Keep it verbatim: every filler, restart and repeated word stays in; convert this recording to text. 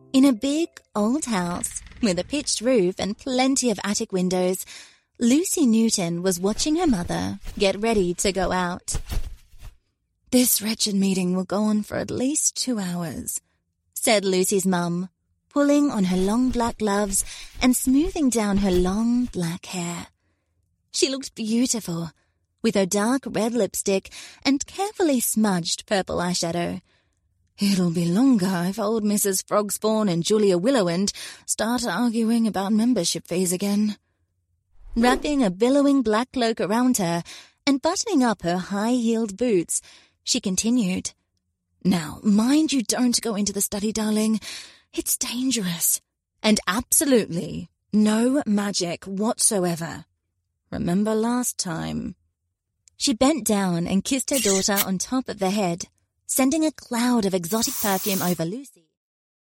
In a big, old house with a pitched roof and plenty of attic windows, Lucy Newton was watching her mother get ready to go out. "This wretched meeting will go on for at least two hours," said Lucy's mum, pulling on her long black gloves and smoothing down her long black hair. She looked beautiful, with her dark red lipstick and carefully smudged purple eyeshadow. "It'll be longer if old Missus Frogspawn and Julia Willowend start arguing about membership fees again." Wrapping a billowing black cloak around her and buttoning up her high-heeled boots, she continued, "Now, mind you don't go into the study, darling. It's dangerous. And absolutely no magic whatsoever. Remember last time?" She bent down and kissed her daughter on top of the head, sending a cloud of exotic perfume over Lucy.